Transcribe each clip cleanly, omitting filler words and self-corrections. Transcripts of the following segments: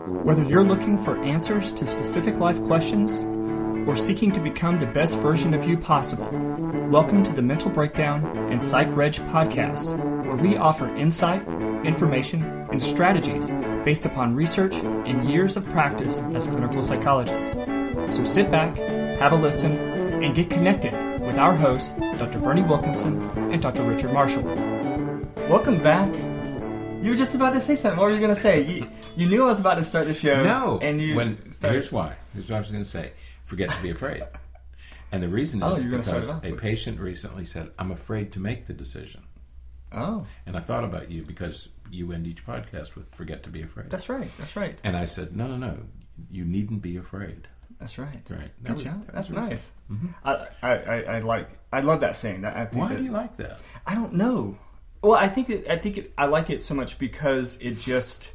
Whether you're looking for answers to specific life questions or seeking to become the best version of you possible, welcome to the Mental Breakdown and Psych Reg podcast, where we offer insight, information, and strategies based upon research and years of practice as clinical psychologists. So sit back, have a listen, and get connected with our hosts, Dr. Bernie Wilkinson and Dr. Richard Marshall. Welcome back. You were just about to say something. What were you going to say? You knew I was about to start the show. No. And Here's why. Here's what I was going to say. Forget to be afraid. And the reason is because a patient recently said, I'm afraid to make the decision. Oh. And I thought about you because you end each podcast with forget to be afraid. That's right. And I said, no. You needn't be afraid. That's right. Right. That's nice. Mm-hmm. I love that saying. Why do you like that? I don't know. Well, I like it so much because it just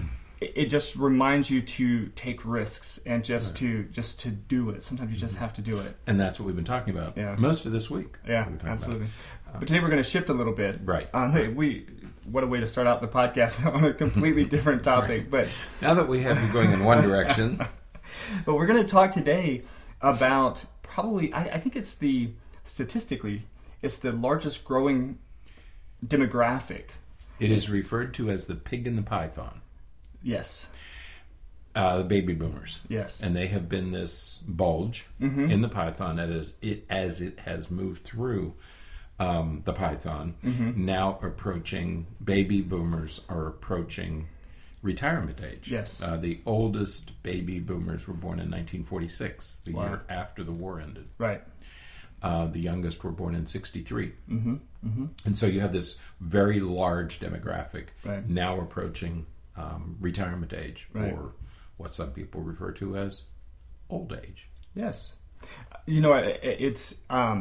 reminds you to take risks and just to do it. Sometimes you just have to do it. And that's what we've been talking about most of this week. Yeah, absolutely. But today we're going to shift a little bit. Right. What a way to start out the podcast on a completely different topic. Right. But now that we have you going in one direction. But we're going to talk today about probably, I think statistically, it's the largest growing demographic. It is referred to as the pig and the python. Yes. The baby boomers. Yes. And they have been this bulge in the python as it has moved through the python. Now baby boomers are approaching retirement age. Yes. The oldest baby boomers were born in 1946, the year after the war ended. Right. The youngest were born in 1963. And so you have this very large demographic now approaching retirement age, or what some people refer to as old age. Yes. You know, it's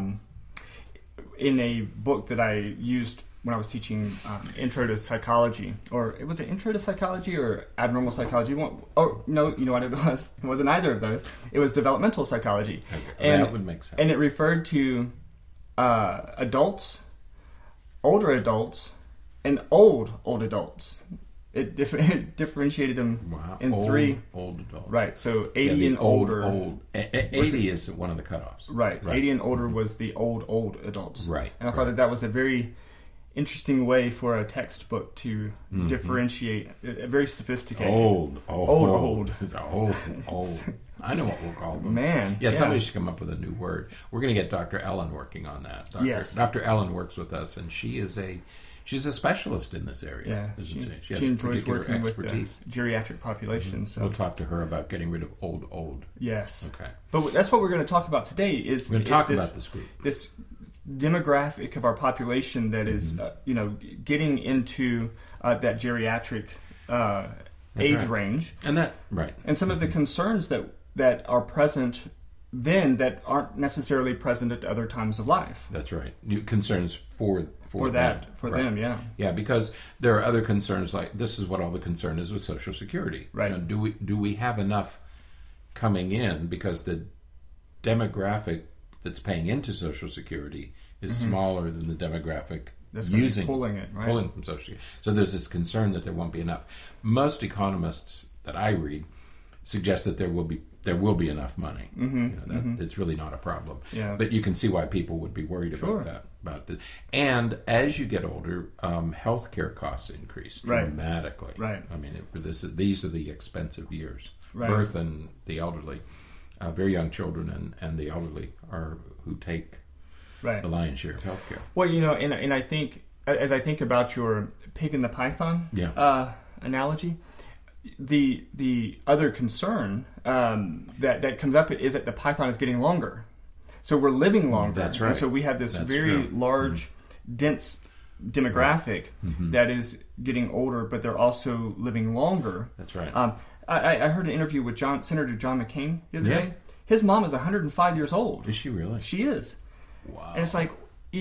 in a book that I used when I was teaching Intro to Psychology, or was it Intro to Psychology or Abnormal Psychology? Oh, no, you know what it was? It wasn't either of those. It was Developmental Psychology. Okay. That would make sense. And it referred to adults, older adults, and old adults. It differentiated them in three. Old adults. Right, so 80 and older. 80 is one of the cutoffs. Right. 80 and older was the old adults. Right. And I thought that was a very interesting way for a textbook to differentiate. Very sophisticated. Old. It's old. I know what we'll call them. Man. Yeah, somebody should come up with a new word. We're going to get Dr. Ellen working on that. Yes. Dr. Ellen works with us, and she's a specialist in this area. Yeah, she has enjoys working expertise. with the geriatric population. So we'll talk to her about getting rid of old. Yes. Okay. But that's what we're going to talk about today. We're going to talk about this group. This demographic of our population that is, getting into that geriatric age range, and and some of the concerns that are present then that aren't necessarily present at other times of life. That's right. New concerns for them, yeah. Yeah, because there are other concerns, like this is what all the concern is with Social Security. Right. Do we have enough coming in, because the demographic that's paying into Social Security is smaller than the demographic that's pulling from from Social Security. So there's this concern that there won't be enough. Most economists that I read suggest that there will be enough money. It's really not a problem. Yeah. But you can see why people would be worried about that. And as you get older, healthcare costs increase dramatically. Right. I mean, these are the expensive years. Right. Birth and the elderly, very young children and the elderly are who take the lion's share of healthcare. Well, and I think as I think about your pig and the python analogy, the other concern that comes up is that the python is getting longer. So we're living longer. That's right. And so we have this very large, dense demographic that is getting older, but they're also living longer. That's right. I heard an interview with Senator John McCain the other day. His mom is 105 years old. Is she really? She is. Wow. And it's like,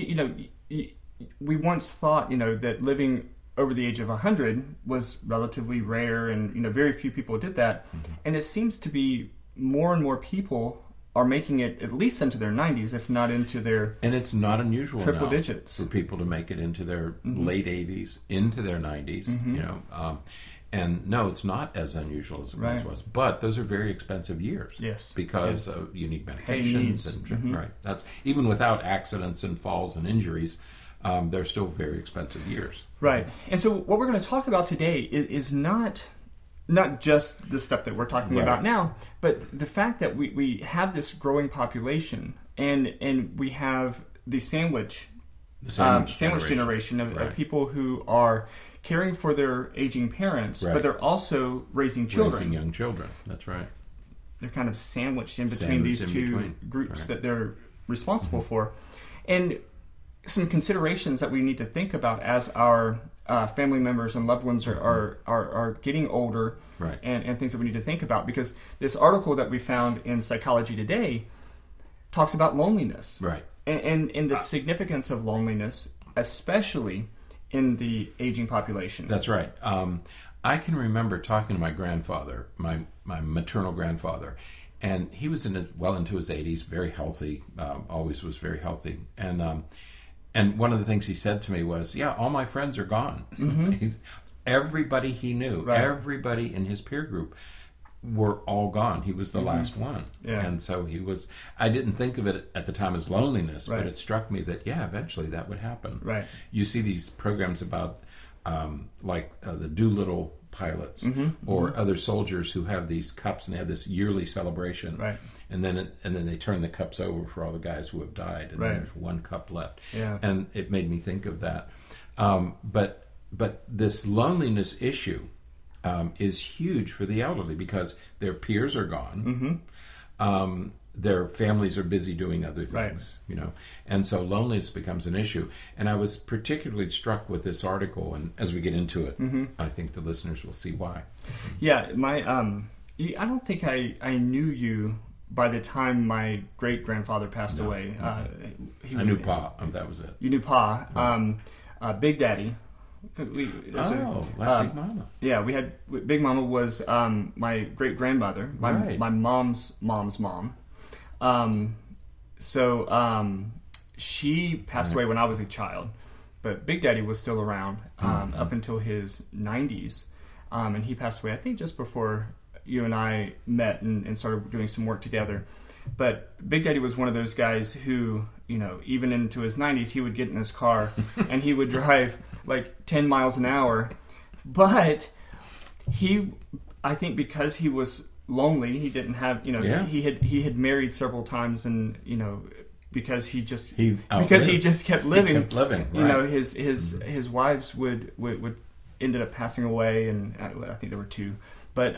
we once thought, that living over the age of 100 was relatively rare, and very few people did that. And it seems to be more and more people are making it at least into their 90s, if not into their and it's not unusual triple now digits for people to make it into their late 80s, into their 90s. And no, it's not as unusual as it once was. But those are very expensive years. Yes. Because you need medications. Right. That's even without accidents and falls and injuries, they're still very expensive years. Right. And so what we're going to talk about today is not just the stuff that we're talking about now, but the fact that we have this growing population and we have the sandwich generation of people who are caring for their aging parents, but they're also raising children. Raising young children, that's right. They're kind of sandwiched in between these two groups that they're responsible for. And some considerations that we need to think about as our family members and loved ones are getting older, and things that we need to think about, because this article that we found in Psychology Today talks about loneliness, and the significance of loneliness, especially in the aging population. That's right. I can remember talking to my grandfather, my maternal grandfather, and he was well into his 80s, very healthy, always was very healthy, and one of the things he said to me was, "Yeah, all my friends are gone." Everybody he knew, everybody in his peer group, were all gone. He was the last one. And so I didn't think of it at the time as loneliness, but it struck me that, eventually that would happen. You see these programs about, the Doolittle pilots or other soldiers who have these cups and they have this yearly celebration. And then they turn the cups over for all the guys who have died, and then there's one cup left. And it made me think of that. But this loneliness issue is huge for the elderly because their peers are gone. Their families are busy doing other things, and so loneliness becomes an issue. And I was particularly struck with this article, and as we get into it, I think the listeners will see why. I don't think I knew you by the time my great grandfather passed away. I knew Pa. That was it. You knew Pa. Big Daddy. Big Mama. Yeah, we had Big Mama was my great grandmother, my mom's mom. She passed away when I was a child, but Big Daddy was still around up until his 90s, and he passed away I think just before you and I met and started doing some work together. But Big Daddy was one of those guys who, even into his 90s, he would get in his car and he would drive like 10 miles an hour. But I think because he was lonely, he didn't have, he had married several times, and, because he just kept living. His wives would ended up passing away, and I think there were two. But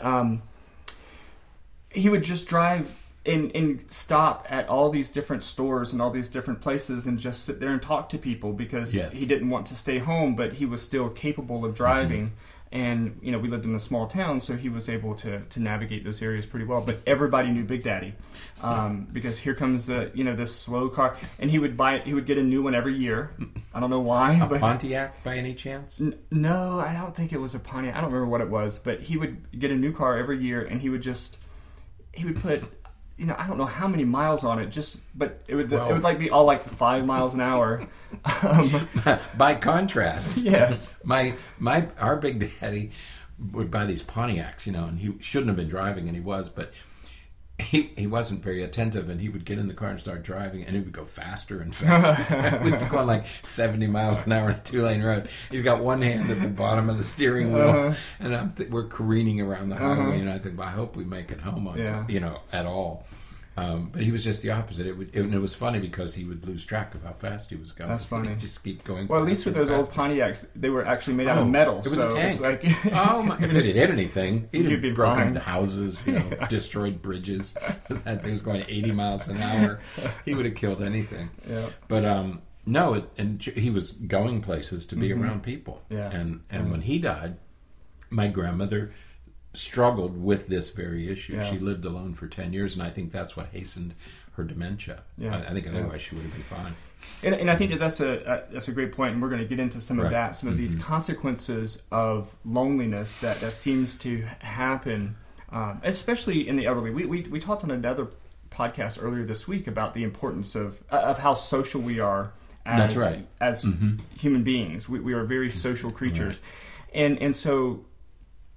he would just drive and stop at all these different stores and all these different places and just sit there and talk to people because he didn't want to stay home, but he was still capable of driving. And, we lived in a small town, so he was able to navigate those areas pretty well. But everybody knew Big Daddy because here comes this slow car. And he would get a new one every year. I don't know why. A Pontiac by any chance? No, I don't think it was a Pontiac. I don't remember what it was. But he would get a new car every year, and he would put... I don't know how many miles on it, but it would be all 5 miles an hour. By contrast, yes, our Big Daddy would buy these Pontiacs, and he shouldn't have been driving, and he was, but he wasn't very attentive, and he would get in the car and start driving, and it would go faster and faster. We'd be going 70 miles an hour on a 2-lane road. He's got one hand at the bottom of the steering wheel, and we're careening around the highway, and I think, I hope we make it home at all. But he was just the opposite. It was funny because he would lose track of how fast he was going. That's funny. He'd just keep going. Well, at least with those old Pontiacs, they were actually made out of metal. It was a tank. If it had hit anything, he'd have been broken houses, destroyed bridges. That thing was going 80 miles an hour. He would have killed anything. Yeah. But no, and he was going places to be around people. Yeah. And when he died, my grandmother struggled with this very issue. Yeah. She lived alone for 10 years, and I think that's what hastened her dementia. Yeah. I think otherwise she would have been fine. And I think that's a great point, and we're going to get into some of that, some of these consequences of loneliness that seems to happen, especially in the elderly. We talked on another podcast earlier this week about the importance of how social we are as human beings. We are very social creatures, and so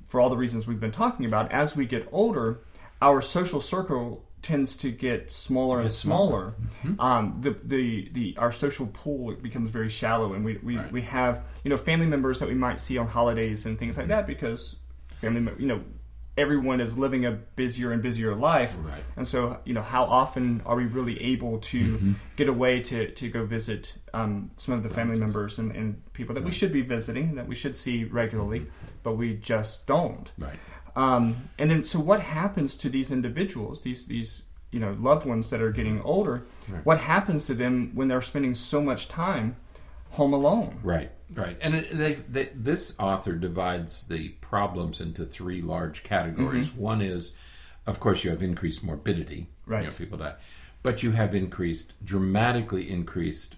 for all the reasons we've been talking about, as we get older, our social circle tends to get smaller and smaller. Mm-hmm. Our social pool becomes very shallow, and we have family members that we might see on holidays and things like that, because everyone is living a busier and busier life, right. And so how often are we really able to get away to go visit some of the family members and people that we should be visiting, that we should see regularly, but we just don't. Right. And then, so what happens to these individuals, these loved ones that are getting older? Right. What happens to them when they're spending so much time home alone? Right. And this author divides the problems into three large categories. Mm-hmm. One is, of course, you have increased morbidity. Right. People die, but you have dramatically increased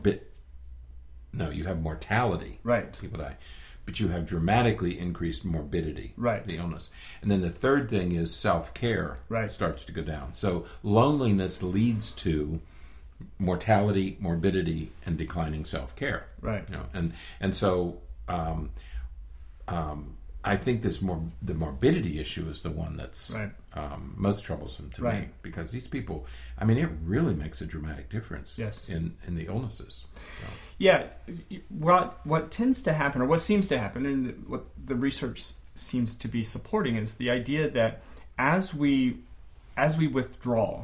you have mortality. Right. People die. But you have dramatically increased morbidity, right. The illness. And then the third thing is self-care starts to go down. So loneliness leads to mortality, morbidity, and declining self-care. Right. And so I think the morbidity issue is the one that's most troublesome to me, because these people, it really makes a dramatic difference in the illnesses. So. Yeah, what tends to happen, or what seems to happen, and what the research seems to be supporting, is the idea that as we withdraw,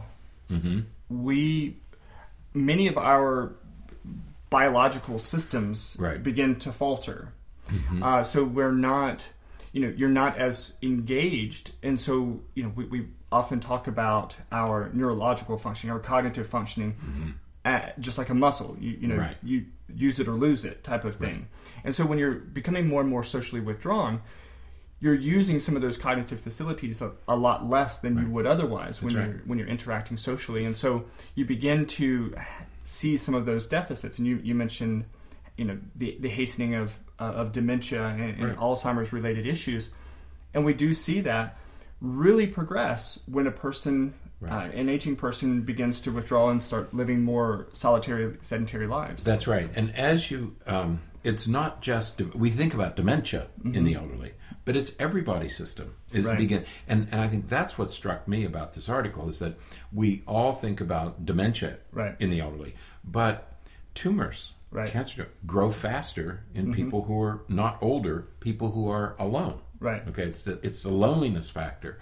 many of our biological systems begin to falter. Mm-hmm. So we're not, you're not as engaged, and so we often talk about our neurological functioning, our cognitive functioning, just like a muscle. You use it or lose it type of thing. Right. And so when you're becoming more and more socially withdrawn, you're using some of those cognitive facilities a lot less than you would otherwise when you're interacting socially, and so you begin to see some of those deficits. And you mentioned the hastening of dementia and Alzheimer's related issues, and we do see that really progress when a person, an aging person, begins to withdraw and start living more solitary, sedentary lives. That's right. And as it's not just, we think about dementia in the elderly, but it's everybody's system. And I think that's what struck me about this article, is that we all think about dementia in the elderly, but tumors, cancer, grow faster in people who are not older, people who are alone. Right. Okay, it's the loneliness factor.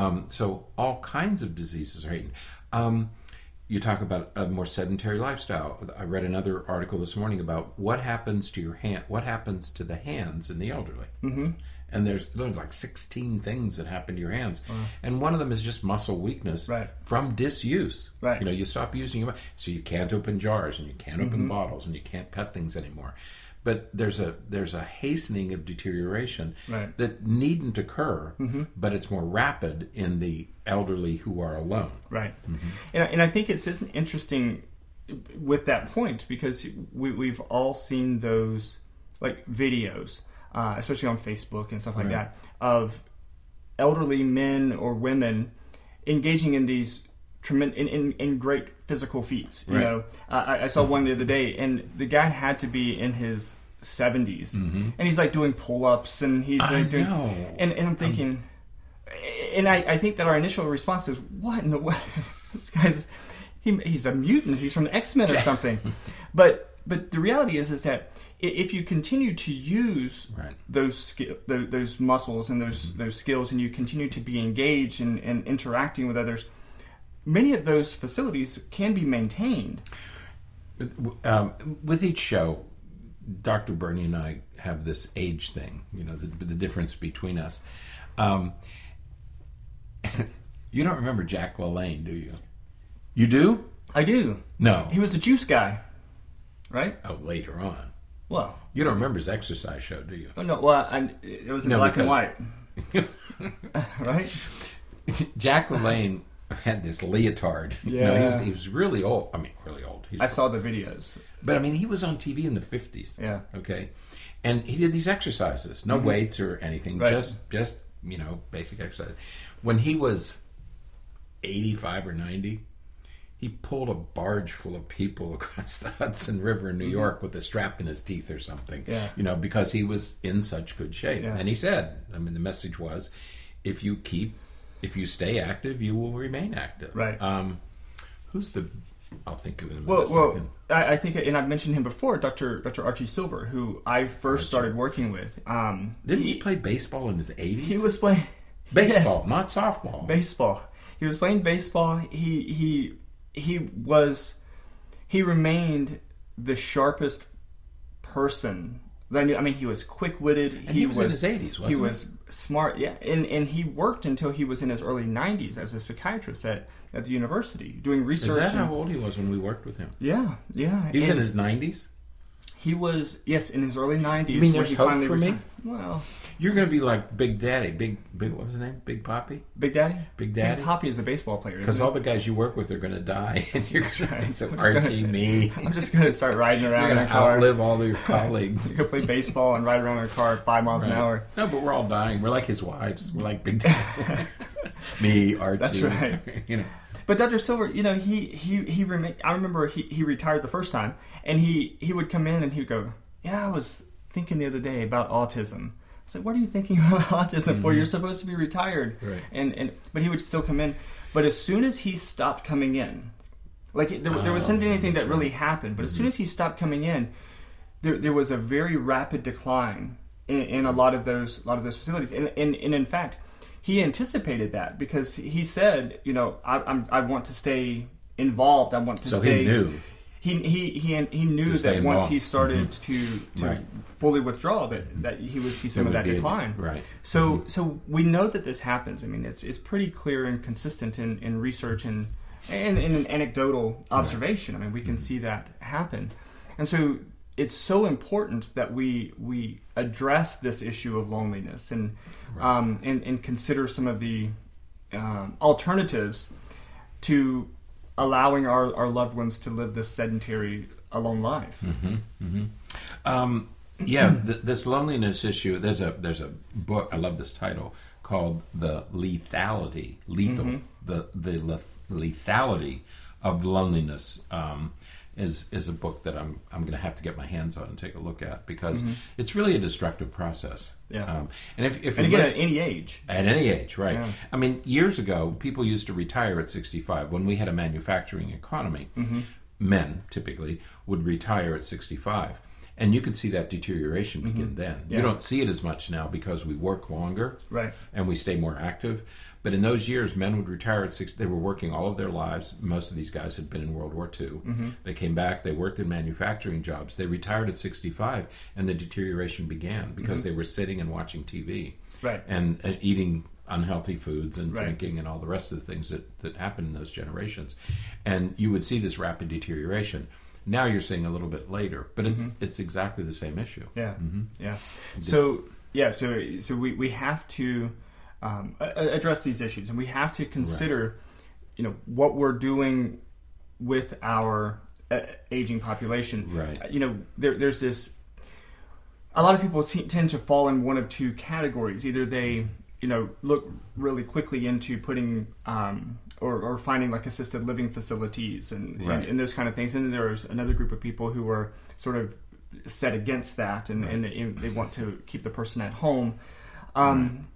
So all kinds of diseases are heightened. You talk about a more sedentary lifestyle. I read another article this morning about what happens to what happens to the hands in the elderly. Mm-hmm. And there's like 16 things that happen to your hands. Wow. And one of them is just muscle weakness from disuse. Right. You stop using your, so you can't open jars, and you can't open bottles, and you can't cut things anymore. But there's a hastening of deterioration that needn't occur, but it's more rapid in the elderly who are alone. Right. Mm-hmm. And I think it's interesting with that point, because we've all seen those videos, especially on Facebook and stuff like that, of elderly men or women engaging in these in great physical feats. I saw one the other day, and the guy had to be in his 70s, and he's doing pull-ups, and he's doing, and I'm thinking, and I think that our initial response is, what in the world? This guy's he's a mutant. He's from the X-Men or something. But the reality is that if you continue to use those muscles and those skills, and you continue to be engaged and interacting with others, many of those facilities can be maintained. With each show, Dr. Bernie and I have this age thing, the difference between us. You don't remember Jack LaLanne, do you? You do? I do. No. He was the juice guy, right? Oh, later on. Well. You don't remember his exercise show, do you? Oh, no. Well, it was in black and white. Right? Jack LaLanne had this leotard. Yeah. He was really old. Really old. I saw the videos. But, he was on TV in the 50s. Yeah. Okay? And he did these exercises. No weights or anything. Just basic exercise. When he was 85 or 90, he pulled a barge full of people across the Hudson River in New York with a strap in his teeth or something. Yeah. Because he was in such good shape. Yeah. And he said, the message was, if you stay active, you will remain active. Right. I'll think of him. Well, I think, and I've mentioned him before, Dr. Archie Silver, who I first started working with. Didn't he play baseball in his 80s? He was playing baseball, not softball. Baseball. He was playing baseball. He remained the sharpest person that I knew. I mean, he was quick-witted. He was in his 80s, wasn't he? He was smart, yeah. And he worked until he was in his early 90s as a psychiatrist at the university, doing research. Is that how old he was when we worked with him? Yeah. He was in his 90s? He was, yes, in his early 90s. You mean there's hope for me? Well... You're going to be like Big Daddy. Big, what was his name? Big Poppy? Big Daddy? Big Daddy? Big Poppy is the baseball player, because all the guys you work with are going to die. And you're right. So Archie, me. I'm just going to start riding around in a car. You're going to outlive all your colleagues. Go play baseball and ride around in a car at 5 miles an hour. No, but we're all dying. We're like his wives. We're like Big Daddy. Me, Archie. That's right. But Dr. Silver, he remained. I remember he retired the first time, and he would come in and he would go, I was thinking the other day about autism. I was like, what are you thinking about autism for? You're supposed to be retired. Right. But he would still come in. But as soon as he stopped coming in, like there wasn't anything that really happened, but as soon as he stopped coming in, there was a very rapid decline in a lot of those facilities. And in fact, he anticipated that because he said, I want to stay involved. I want to stay. So he knew. He knew that once he started to right. fully withdraw that he would see some of that decline. Right. So we know that this happens. I mean, it's pretty clear and consistent in research and in an anecdotal observation. Right. I mean, we can see that happen. And so it's so important that we address this issue of loneliness and and consider some of the alternatives to allowing our loved ones to live this sedentary, alone life. This loneliness issue. There's a book. I love this title called "The Lethality," the lethality of loneliness. Is a book that I'm going to have to get my hands on and take a look at because it's really a destructive process. Yeah, and if again at any age. At any age, right? Yeah. I mean, years ago, people used to retire at 65. When we had a manufacturing economy, men typically would retire at 65. And you could see that deterioration begin then. Yeah. You don't see it as much now because we work longer, right? And we stay more active. But in those years, men would retire at 60. They were working all of their lives. Most of these guys had been in World War II. They came back. They worked in manufacturing jobs. They retired at 65, and the deterioration began because they were sitting and watching TV, right? And eating unhealthy foods and drinking and all the rest of the things that happened in those generations. And you would see this rapid deterioration. Now you're seeing a little bit later, but it's exactly the same issue. Yeah, yeah. So we have to address these issues, and we have to consider, what we're doing with our aging population. Right. There's this. A lot of people tend to fall in one of two categories. Either they, look really quickly into putting or finding like assisted living facilities and those kind of things. And then there's another group of people who are sort of set against that and they want to keep the person at home. And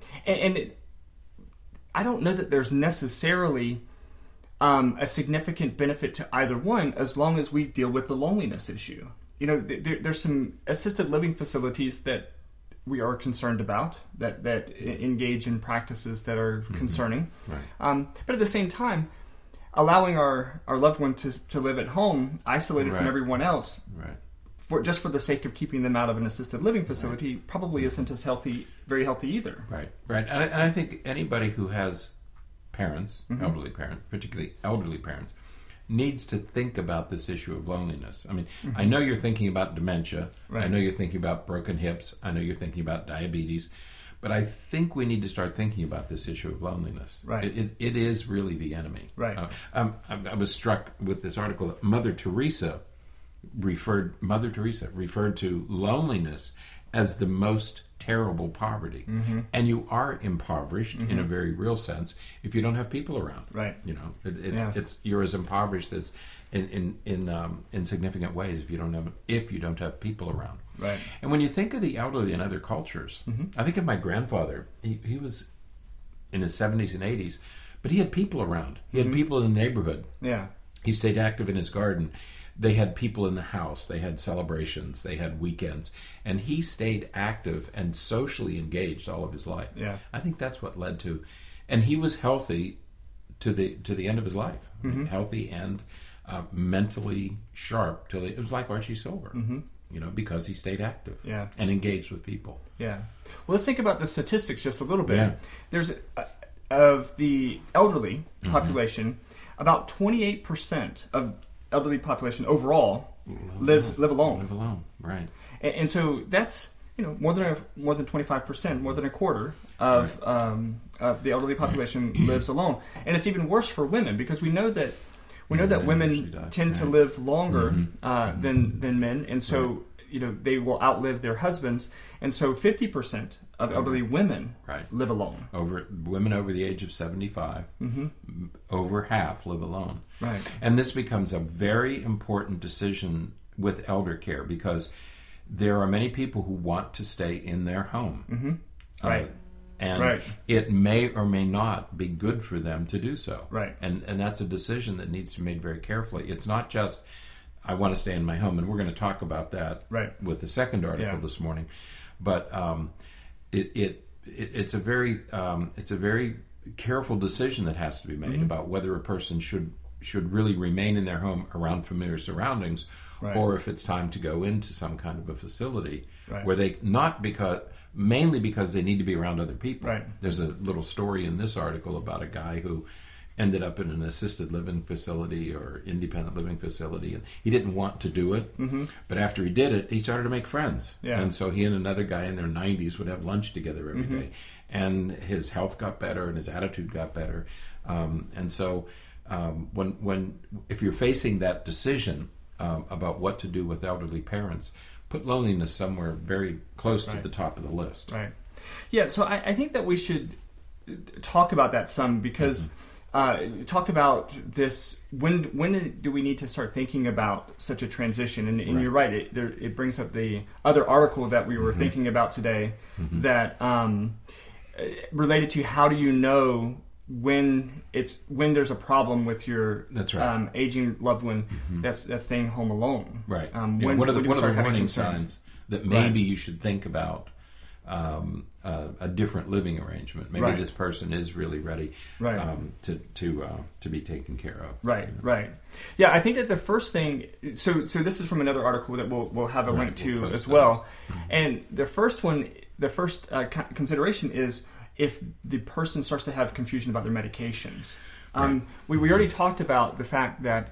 I don't know that there's necessarily a significant benefit to either one as long as we deal with the loneliness issue. There's some assisted living facilities that we are concerned about that engage in practices that are concerning. Right. But at the same time, allowing our loved one to live at home, isolated from everyone else, for the sake of keeping them out of an assisted living facility, probably isn't as very healthy either. Right. And I think anybody who has parents, elderly parents, particularly elderly parents, needs to think about this issue of loneliness. I mean, I know you're thinking about dementia. Right. I know you're thinking about broken hips. I know you're thinking about diabetes. But I think we need to start thinking about this issue of loneliness. Right. It is really the enemy. Right. I was struck with this article that Mother Teresa referred to loneliness as the most terrible poverty. And you are impoverished in a very real sense if you don't have people around. Right. You know, it's you're as impoverished as in significant ways if you don't have people around. Right. And when you think of the elderly in other cultures, I think of my grandfather. He was in his 70s and 80s, but he had people around. He had people in the neighborhood. Yeah. He stayed active in his garden. They had people in the house. They had celebrations. They had weekends. And he stayed active and socially engaged all of his life. Yeah. I think that's what led to... And he was healthy to the end of his life. Healthy and mentally sharp. It was like Archie Silver. You know, because he stayed active and engaged with people. Yeah. Well, let's think about the statistics just a little bit. Yeah. There's, of the elderly population, about 28% of elderly population overall live alone. Live alone, right. And so that's, you know, more than 25%, more than a quarter of the elderly population lives alone. And it's even worse for women because we know that women tend to live longer than men, and so you know they will outlive their husbands, and so 50% of elderly women live alone. Women over the age of 75, over half live alone. Right, and this becomes a very important decision with elder care because there are many people who want to stay in their home. Right. And it may or may not be good for them to do so. Right. And that's a decision that needs to be made very carefully. It's not just, I want to stay in my home, and we're going to talk about that with the second article this morning. But it's a very careful decision that has to be made about whether a person should really remain in their home around familiar surroundings, or if it's time to go into some kind of a facility where they mainly because they need to be around other people. Right. There's a little story in this article about a guy who ended up in an assisted living facility or independent living facility, and he didn't want to do it, but after he did it, he started to make friends. And so he and another guy in their 90s would have lunch together every day, and his health got better and his attitude got better. And so if you're facing that decision about what to do with elderly parents, put loneliness somewhere very close to the top of the list. Right. Yeah, so I think that we should talk about that some because talk about this, when do we need to start thinking about such a transition? And you're right, it brings up the other article that we were thinking about today that related to how do you know when there's a problem with your aging loved one that's staying home alone. Right. What are the warning signs that maybe you should think about a different living arrangement? Maybe this person is really ready to be taken care of. Right. Right. Yeah, I think that the first thing. So this is from another article that we'll have a link to as well. And the first consideration is if the person starts to have confusion about their medications. We already talked about the fact that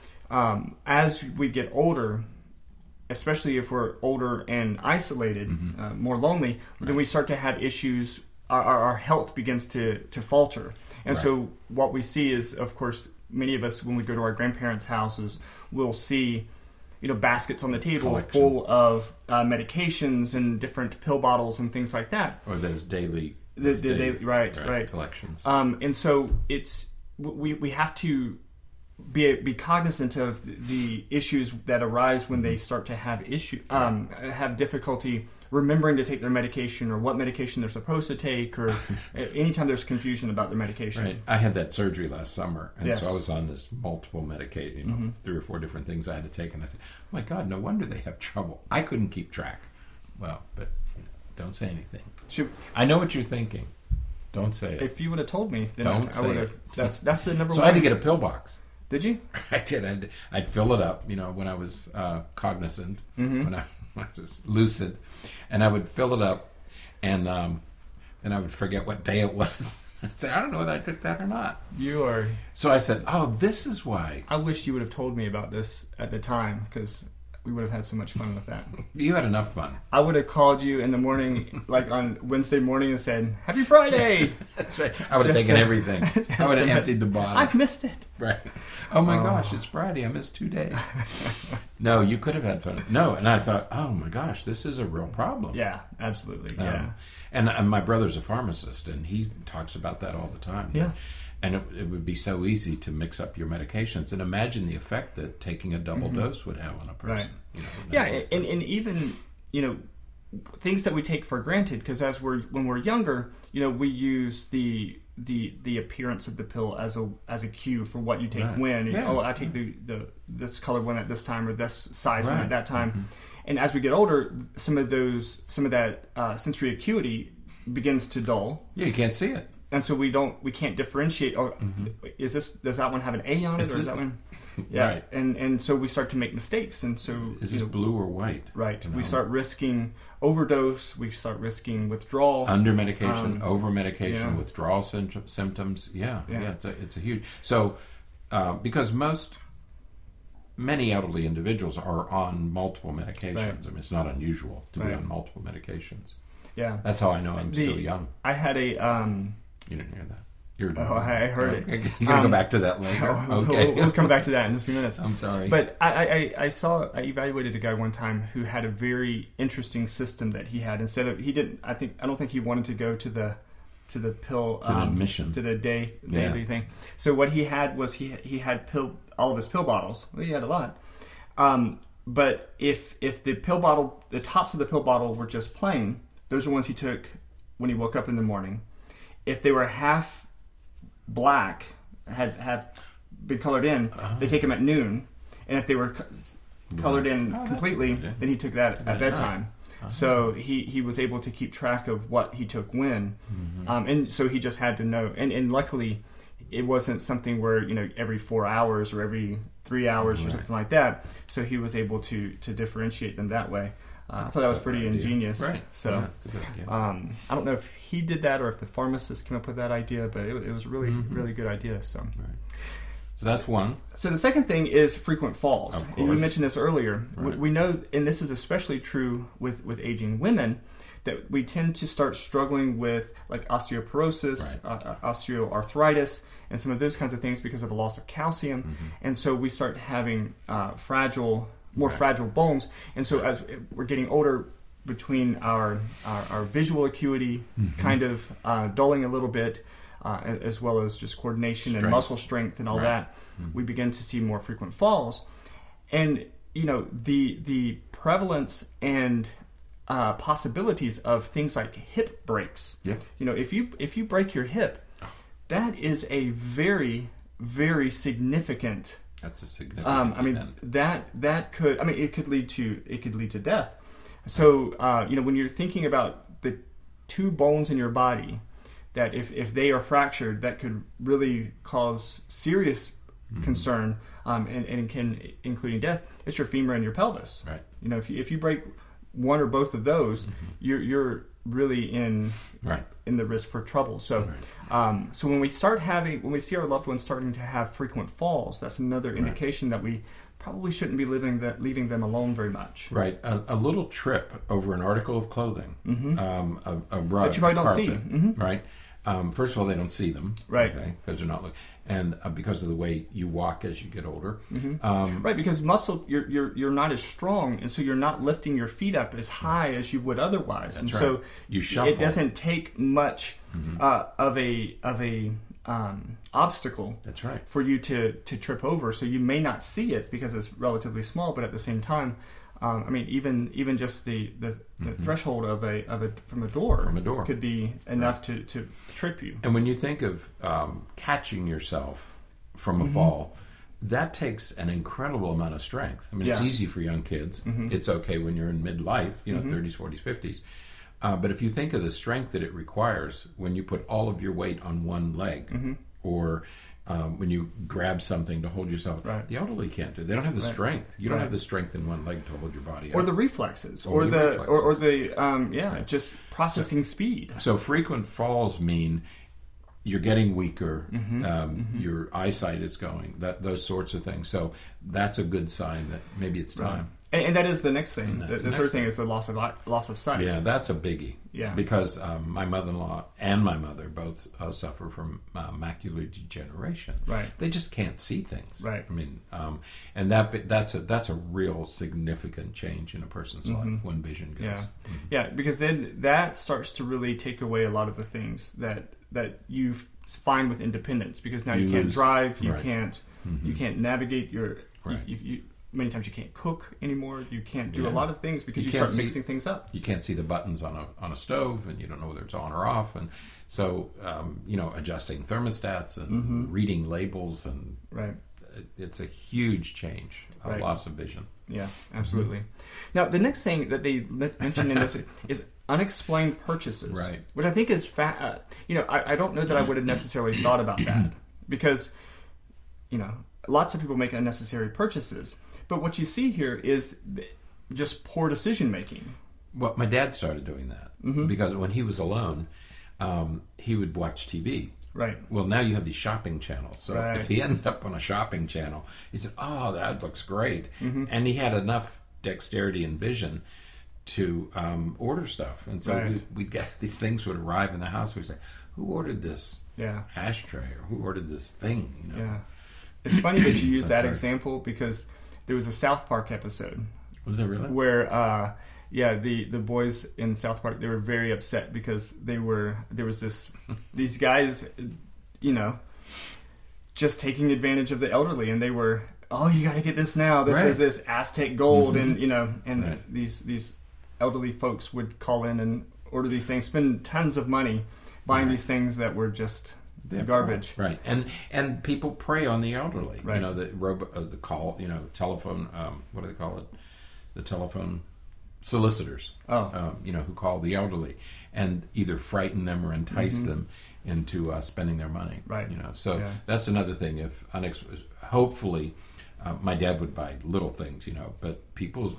as we get older, especially if we're older and isolated, more lonely, then we start to have issues. Our health begins to falter. And so what we see is, of course, many of us, when we go to our grandparents' houses, we'll see baskets on the table full of medications and different pill bottles and things like that. Or those daily... collections. And so we have to be cognizant of the issues that arise when they start to have have difficulty remembering to take their medication or what medication they're supposed to take, or anytime there's confusion about their medication. Right. I had that surgery last summer, and so I was on this multiple medication, 3 or 4 different things I had to take, and I thought, oh my God, no wonder they have trouble. I couldn't keep track. Well, but don't say anything. I know what you're thinking. Don't say it. If you would have told me, then I would have. That's the number one. So I had to get a pill box. Did you? I did. I'd fill it up, when I was cognizant, when I was lucid, and I would fill it up, and then I would forget what day it was. I'd say, I don't know whether I took that or not. So I said, oh, this is why. I wish you would have told me about this at the time, because we would have had so much fun with that. You had enough fun. I would have called you in the morning, like on Wednesday morning, and said, "Happy Friday!" That's right. I would have taken everything. I would have emptied the bottle. I've missed it. Right. Oh my gosh, it's Friday. I missed 2 days. No, you could have had fun. No, and I thought, oh my gosh, this is a real problem. Yeah, absolutely. Yeah. And my brother's a pharmacist, and he talks about that all the time. Yeah. And it would be so easy to mix up your medications. And imagine the effect that taking a double dose would have on a person. Right. And even, things that we take for granted, because when we're younger, we use the appearance of the pill as a cue for what you take when. Yeah. I take this color one at this time, or this size one at that time. And as we get older, some of that sensory acuity begins to dull. Yeah, you can't see it. And so we can't differentiate. Does that one have an A on it, or is that one? Yeah, right. And so we start to make mistakes, and so is this blue or white? Right. We start risking overdose. We start risking withdrawal, under medication, over medication, withdrawal symptoms. Yeah. It's a huge. So because many elderly individuals are on multiple medications. Right. I mean, it's not unusual to be on multiple medications. Yeah, that's how I know I'm still young. I had a. You didn't hear that. I heard it. You're going to go back to that later. Okay. We'll come back to that in a few minutes. I'm sorry. But I evaluated a guy one time who had a very interesting system that he had. I don't think he wanted to go to the pill admission to the day thing. So what he had was he had all of his pill bottles. Well, he had a lot. But if the pill bottle, the tops of the pill bottle were just plain, those are ones he took when he woke up in the morning. If they were half black, have been colored in, they take them at noon. And if they were colored in completely, then he took that at bedtime. So he was able to keep track of what he took when. And so he just had to know. And luckily, it wasn't something where, every 4 hours or every 3 hours or something like that. So he was able to differentiate them that way. I thought that was pretty ingenious. Right. So that's a good idea. I don't know if he did that or if the pharmacist came up with that idea, but it was really, really good idea. So. Right. So that's one. So the second thing is frequent falls. Of course. And you mentioned this earlier. Right. We know, and this is especially true with aging women, that we tend to start struggling with like osteoporosis, osteoarthritis, and some of those kinds of things because of a loss of calcium. And so we start having more fragile bones. And so as we're getting older, between our visual acuity kind of dulling a little bit, as well as just coordination and muscle strength and all that, we begin to see more frequent falls. And the prevalence and possibilities of things like hip breaks. Yeah. If you break your hip, that is a very, very significant. That's a significant. That could. It could lead to death. So when you're thinking about the two bones in your body, that if they are fractured, that could really cause serious concern, and can including death. It's your femur and your pelvis. Right. If you break one or both of those, you're really in the risk for trouble. So so when we see our loved ones starting to have frequent falls, that's another indication that we probably shouldn't be leaving them alone very much. Right. A little trip over an article of clothing, a rug, that you probably don't see. Right. First of all, they don't see them, right? Okay, because they're not looking, and because of the way you walk as you get older, right? Because muscle, you're not as strong, and so you're not lifting your feet up as high as you would otherwise, and so you shuffle. It doesn't take much of a obstacle. That's right. For you to trip over, so you may not see it because it's relatively small, but at the same time. Even just the threshold of a door could be enough to trip you. And when you think of catching yourself from a fall, that takes an incredible amount of strength. It's easy for young kids. It's okay when you're in midlife, 30s, 40s, 50s. But if you think of the strength that it requires when you put all of your weight on one leg, or when you grab something to hold yourself, the elderly can't do it. They don't have the strength. You don't have the strength in one leg to hold your body up. Or the reflexes, or just processing speed. So frequent falls mean you're getting weaker, your eyesight is going, those sorts of things. So that's a good sign that maybe it's time. And that is the next thing. The third thing is the loss of sight. Yeah, that's a biggie. Yeah. Because my mother-in-law and my mother both suffer from macular degeneration. Right. They just can't see things. Right. I mean, and that's a real significant change in a person's life when vision goes. Yeah. Yeah, because then that starts to really take away a lot of the things that you find with independence, because now you can't drive, you can't navigate your you many times you can't cook anymore. You can't do a lot of things because you start mixing things up. You can't see the buttons on a stove, and you don't know whether it's on or off. And so, adjusting thermostats and reading labels, and it's a huge change, a loss of vision. Yeah, absolutely. Now, the next thing that they mentioned in this is unexplained purchases, right? Which I think is I don't know that I would have necessarily thought about that, because lots of people make unnecessary purchases. But what you see here is just poor decision making. Well, my dad started doing that because when he was alone, he would watch TV. Right. Well, now you have these shopping channels. So if he ended up on a shopping channel, he said, "Oh, that looks great," and he had enough dexterity and vision to order stuff. And so we'd get these things would arrive in the house. We'd say, "Who ordered this ashtray?" or "Who ordered this thing?" Yeah. It's funny that you use that example, because there was a South Park episode. Was there really? Where, the boys in South Park, they were very upset because there was these guys, just taking advantage of the elderly, and they were, "Oh, you got to get this now. This is this Aztec gold," and these elderly folks would call in and order these things, spend tons of money buying these things that were just garbage. Right. And people prey on the elderly. Right. The telephone, what do they call it? The telephone solicitors. Who call the elderly and either frighten them or entice them into spending their money. Right. That's another thing. If hopefully, my dad would buy little things, but people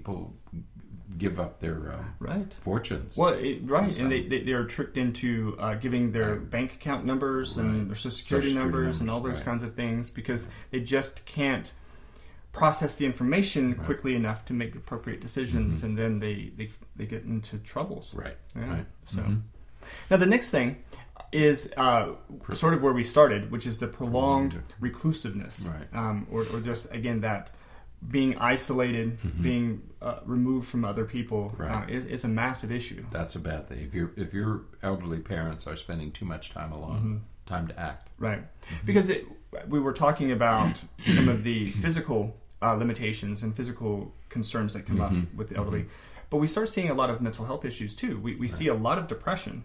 give up their fortunes. Well, and they are tricked into giving their bank account numbers and their Social Security numbers and all those kinds of things, because they just can't process the information quickly enough to make appropriate decisions, and then they get into troubles. Right. Yeah. Right. So now the next thing is sort of where we started, which is the prolonged reclusiveness, or just again that being isolated, being removed from other people, is a massive issue. That's a bad thing. If your elderly parents are spending too much time alone, time to act. Right. Because we were talking about some of the physical limitations and physical concerns that come up with the elderly. But we start seeing a lot of mental health issues too. We see a lot of depression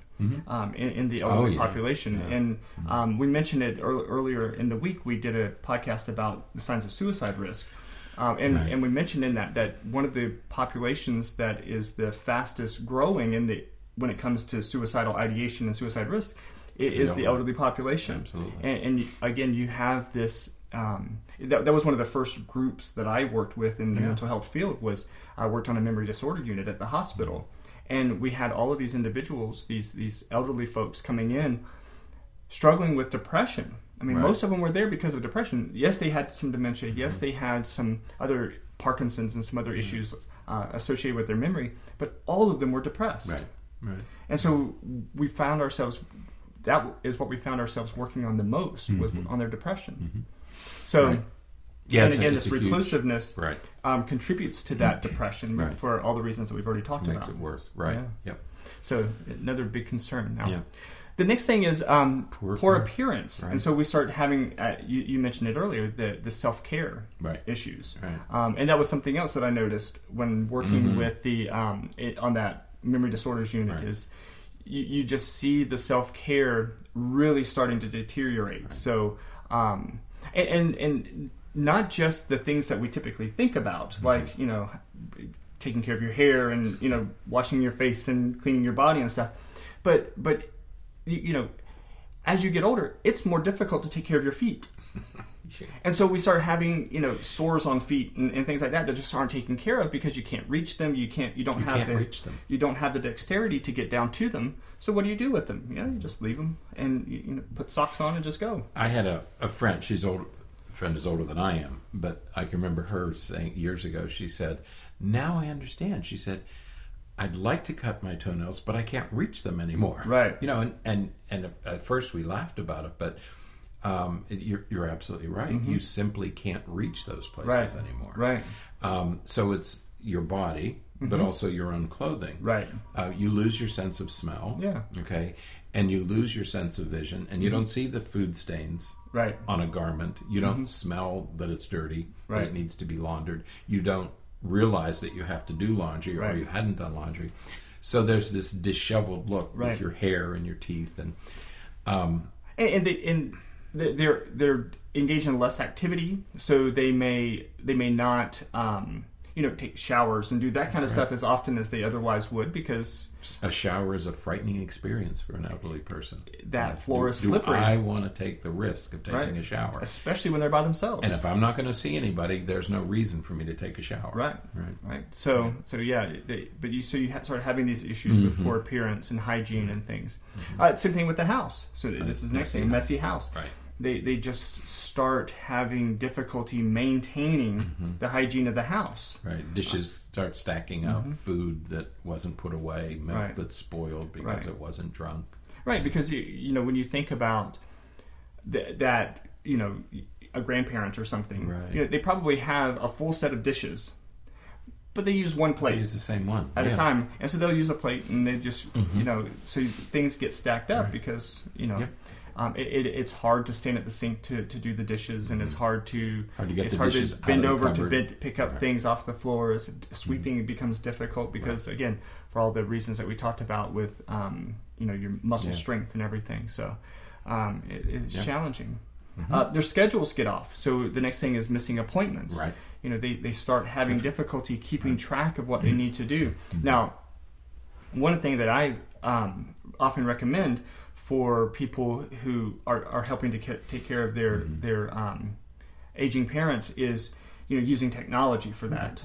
in the elderly population. Yeah. And we mentioned it earlier in the week. We did a podcast about the signs of suicide risk. And we mentioned in that one of the populations that is the fastest growing when it comes to suicidal ideation and suicide risk is the elderly population. Absolutely. And again, you have this. That was one of the first groups that I worked with in the mental health field. I worked on a memory disorder unit at the hospital, and we had all of these individuals, these elderly folks coming in, struggling with depression. I mean, most of them were there because of depression. Yes, they had some dementia. Yes, they had some other Parkinson's and some other issues associated with their memory, but all of them were depressed. Right. And so we found ourselves. That is what we found ourselves working on the most on their depression. So, and again, this reclusiveness contributes to that depression for all the reasons that we've already talked about. Makes it worse. Right. Yeah. Yep. So another big concern now. Yeah. The next thing is poor appearance. Right. And so we start having, you mentioned it earlier, the self-care issues. Right. And that was something else that I noticed when working with on that memory disorders unit is you just see the self-care really starting to deteriorate. Right. So, and not just the things that we typically think about, like, taking care of your hair and, washing your face and cleaning your body and stuff. But as you get older, it's more difficult to take care of your feet. And so we start having, sores on feet and things like that just aren't taken care of because you can't reach them. You don't have the dexterity to get down to them. So what do you do with them? You just leave them and put socks on and just go. I had a friend. She's old, friend is older than I am, but I can remember her saying years ago, she said, now I understand. She said, I'd like to cut my toenails, but I can't reach them anymore. Right. And at first we laughed about it, but you're absolutely right. You simply can't reach those places anymore. Right. So it's your body, but also your own clothing. Right. You lose your sense of smell. Yeah. Okay. And you lose your sense of vision, and you don't see the food stains on a garment. You don't smell that it's dirty, that it needs to be laundered. You don't realize that you have to do laundry, or you hadn't done laundry. So there's this disheveled look with your hair and your teeth, and they're engaged in less activity, so they may not take showers and do that kind of stuff as often as they otherwise would, because a shower is a frightening experience for an elderly person. That floor is slippery. I want to take the risk of taking a shower, especially when they're by themselves. And if I'm not going to see anybody, there's no reason for me to take a shower. Right. So you start having these issues with poor appearance and hygiene and things. Same thing with the house. So this is the next thing, messy house. Right. They just start having difficulty maintaining the hygiene of the house. Right. Dishes start stacking up, food that wasn't put away, milk that's spoiled because it wasn't drunk. Right, because when you think about that, a grandparent or something, they probably have a full set of dishes, but they use one plate. They use the same one at a time, and so they'll use a plate, and they just so things get stacked up because it's hard to stand at the sink to do the dishes, and it's hard to bend over to pick up things off the floor. As sweeping becomes difficult because again, for all the reasons that we talked about with your muscle strength and everything. So it's challenging. Their schedules get off. So the next thing is missing appointments. Right. They start having difficulty keeping track of what they need to do. Now, one thing that I often recommend for people who are helping to take care of their aging parents is using technology for that.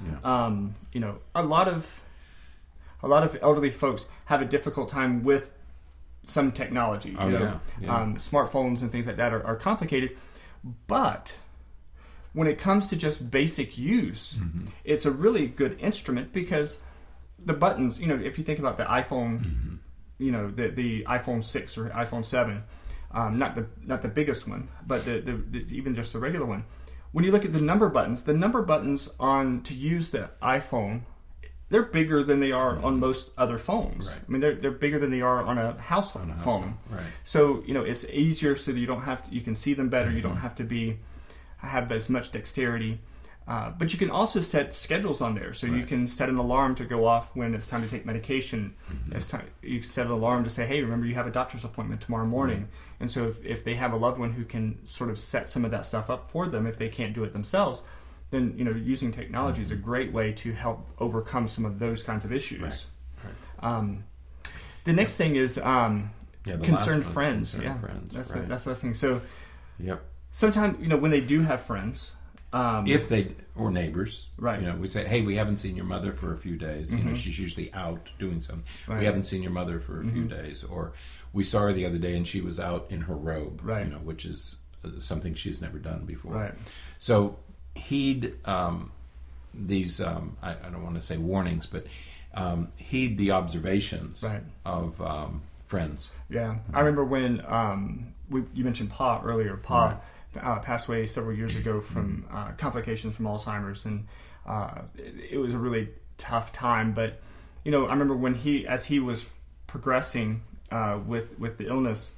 A lot of elderly folks have a difficult time with some technology. Smartphones and things like that are complicated, but when it comes to just basic use, it's a really good instrument because the buttons. If you think about the iPhone. The iPhone 6 or iPhone 7, not the biggest one, but the even just the regular one. When you look at the number buttons on to use the iPhone, they're bigger than they are on most other phones. Right. I mean, they're bigger than they are on a house phone. Right. So it's easier so that you don't have to. You can see them better. You don't have to have as much dexterity. But you can also set schedules on there. So you can set an alarm to go off when it's time to take medication. You can set an alarm to say, hey, remember you have a doctor's appointment tomorrow morning. Right. And so if they have a loved one who can sort of set some of that stuff up for them, if they can't do it themselves, then using technology is a great way to help overcome some of those kinds of issues. Right. The next thing is concerned friends. That's the last thing. So sometimes, when they do have friends, if they or neighbors, we say, hey, we haven't seen your mother for a few days. She's usually out doing something. We haven't seen your mother for a few days, or we saw her the other day and she was out in her robe, which is something she's never done before. Right. So heed these. I don't want to say warnings, but heed the observations of friends. Yeah, I remember when you mentioned Pa earlier. Pa. Passed away several years ago from complications from Alzheimer's, and it was a really tough time. But I remember when as he was progressing with the illness,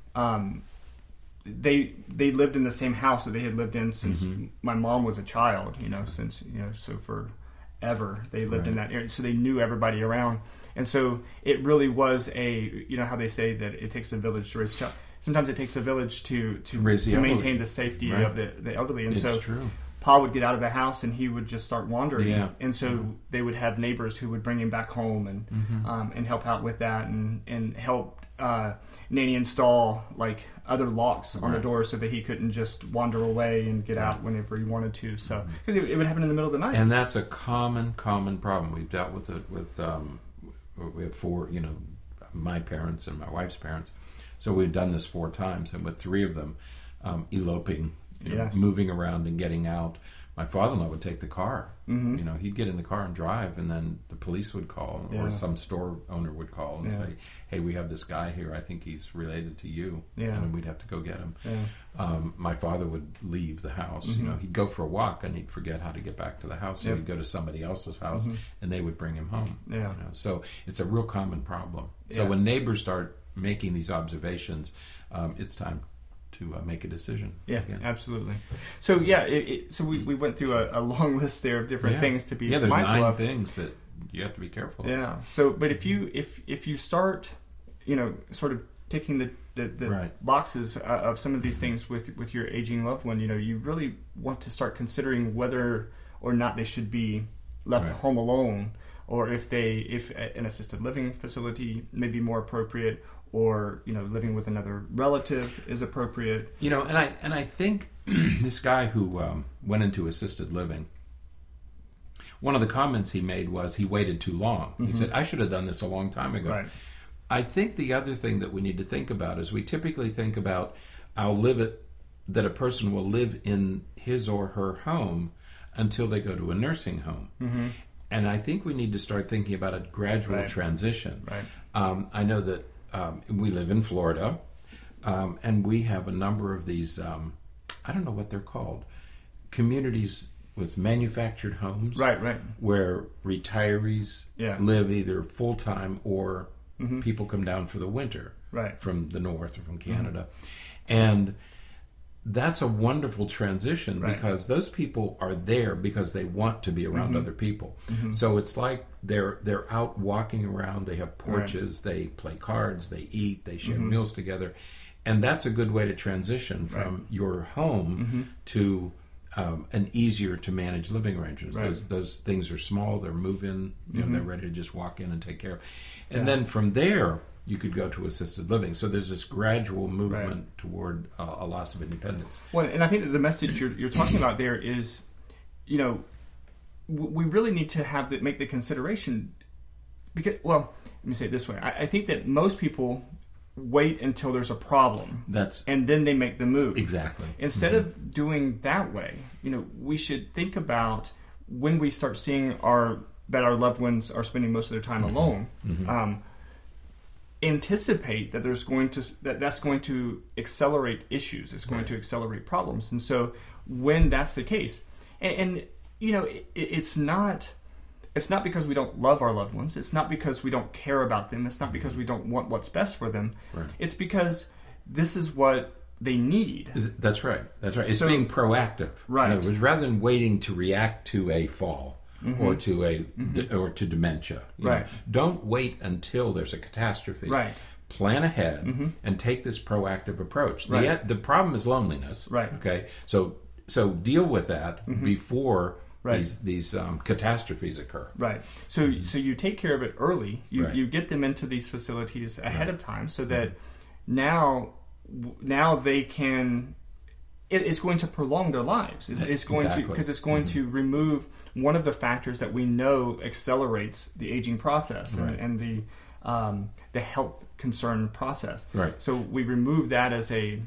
they lived in the same house that they had lived in since my mom was a child. So forever they lived in that area, so they knew everybody around, and so it really was how they say that it takes a village to raise a child. Sometimes it takes a village to maintain the safety of the elderly. And it's true. Pa would get out of the house and he would just start wandering. Yeah. And so they would have neighbors who would bring him back home and help out with that and help Nanny install other locks on the door so that he couldn't just wander away and get out whenever he wanted to. So because it would happen in the middle of the night. And that's a common problem. We've dealt with it with we have four, my parents and my wife's parents. So we've done this 4 times, and with 3 of them eloping moving around and getting out. My father-in-law would take the car. Mm-hmm. He'd get in the car and drive, and then the police would call, or some store owner would call and say, "Hey, we have this guy here. I think he's related to you," and we'd have to go get him. My father would leave the house. He'd go for a walk, and he'd forget how to get back to the house. So he'd go to somebody else's house, and they would bring him home. So it's a real common problem. So when neighbors start making these observations, it's time to make a decision. Yeah, again. Absolutely. So so we went through a long list there of different things to be mindful of. There's 9 things that you have to be careful of. Yeah. So, but if you start, sort of ticking the boxes of some of these things with your aging loved one, you really want to start considering whether or not they should be left home alone, or if an assisted living facility may be more appropriate, or living with another relative is appropriate. And I think this guy who went into assisted living, one of the comments he made was he waited too long. He said, "I should have done this a long time ago." Right. I think the other thing that we need to think about is we typically think about that a person will live in his or her home until they go to a nursing home. And I think we need to start thinking about a gradual transition. Right. I know that we live in Florida, and we have a number of these, I don't know what they're called, communities with manufactured homes. Right. Where retirees live either full-time or people come down for the winter from the north or from Canada. And that's a wonderful transition because those people are there because they want to be around other people. So it's like they're out walking around, they have porches, they play cards, they eat, they share meals together. And that's a good way to transition from your home to an easier to manage living arrangements. Those things are small, they're move-in, they're ready to just walk in and take care of. And then from there, you could go to assisted living. So there's this gradual movement toward a loss of independence. Well, and I think that the message you're talking about there is, we really need to make the consideration, because, well, let me say it this way. I think that most people wait until there's a problem, and then they make the move. Exactly. Instead of doing that way, we should think about when we start seeing that our loved ones are spending most of their time alone. Anticipate that that's going to accelerate issues. It's going to accelerate problems. And so when that's the case, and it's not because we don't love our loved ones. It's not because we don't care about them. It's not because we don't want what's best for them. It's because this is what they need. That's right. It's being proactive. Right. Rather than waiting to react to a fall. Or to or to dementia. Don't wait until there's a catastrophe. Plan ahead and take this proactive approach. The problem is loneliness. Okay. So deal with that before these catastrophes occur. So you take care of it early. You get them into these facilities ahead of time, so that now they can. It's going to prolong their lives. It's going to, because it's going to remove one of the factors that we know accelerates the aging process and the health concern process. So we remove that as a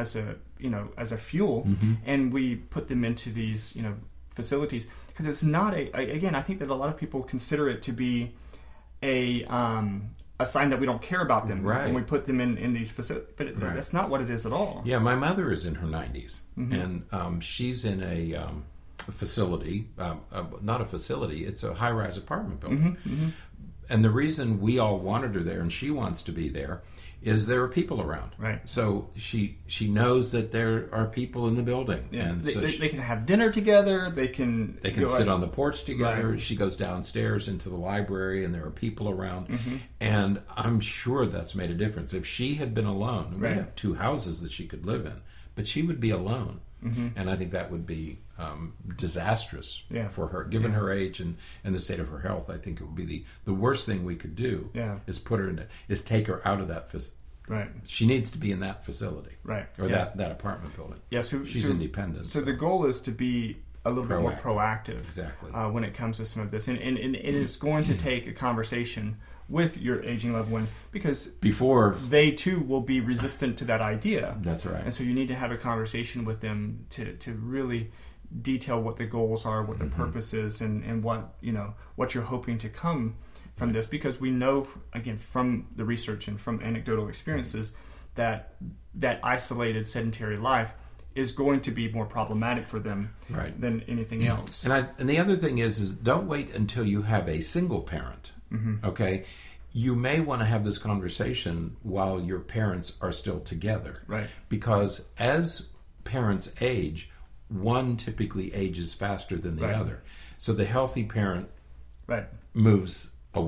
fuel, and we put them into these facilities, because it's not again, I think that a lot of people consider it to be a sign that we don't care about them when we put them in these facilities. But that's not what it is at all. Yeah, my mother is in her 90s, and she's in a facility, not a facility, it's a high-rise apartment building. And the reason we all wanted her there, and she wants to be there, is there are people around. So she knows that there are people in the building. And they can have dinner together. They can sit on the porch together. She goes downstairs into the library, and there are people around. And I'm sure that's made a difference. If she had been alone, we have 2 houses that she could live in, but she would be alone. And I think that would be disastrous for her, given her age and the state of her health. I think it would be the worst thing we could do is take her out of that facility. She needs to be in that facility, or that apartment building. So she's independent. So the goal is to be a little bit more proactive, exactly, when it comes to some of this, and it's going to take a conversation with your aging loved one, because before they too will be resistant to that idea. That's right. And so you need to have a conversation with them to really detail what the goals are, what the purpose is, and what you're hoping to come from this, because we know, again, from the research and from anecdotal experiences, that isolated sedentary life is going to be more problematic for them than anything else. And the other thing is don't wait until you have a single parent. Okay, you may want to have this conversation while your parents are still together, right? Because as parents age, one typically ages faster than the other. So the healthy parent moves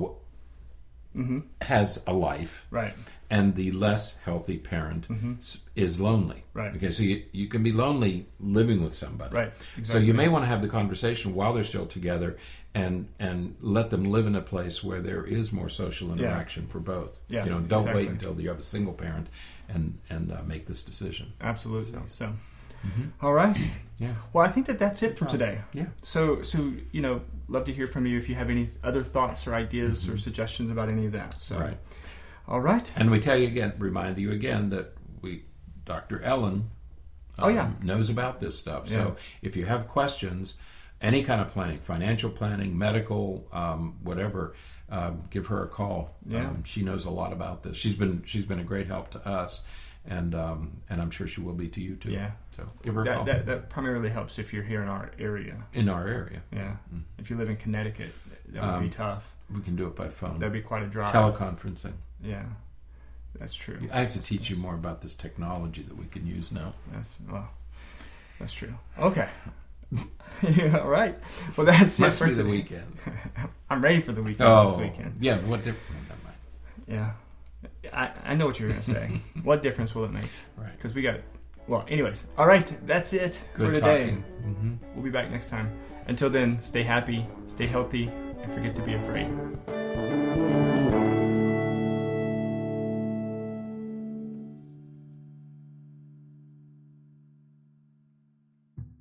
has a life, and the less healthy parent is lonely. Okay, so you can be lonely living with somebody. Exactly. So you may want to have the conversation while they're still together, and let them live in a place where there is more social interaction for both. Don't wait until you have a single parent and make this decision. Absolutely. So all right. Yeah. Well, I think that's it for today. Yeah. So love to hear from you if you have any other thoughts or ideas or suggestions about any of that. So. Right. All right. And we remind you again that Dr. Ellen knows about this stuff. So if you have questions, any kind of planning, financial planning, medical, whatever, give her a call. Yeah. She knows a lot about this. She's been a great help to us, and I'm sure she will be to you too. Yeah. So give her a call. That primarily helps if you're here in our area. Yeah. If you live in Connecticut, that would be tough. We can do it by phone. That'd be quite a drive. Teleconferencing. Yeah. That's true. I have to teach you more about this technology that we can use now. That's true. Okay. All right. Well, that's Must it for be the weekend. I'm ready for the weekend this weekend. Yeah. What difference? Yeah. I know what you're going to say. What difference will it make? Right. Because we got it. Well, anyways. All right. That's it for today. Mm-hmm. We'll be back next time. Until then, stay happy, stay healthy, and forget to be afraid.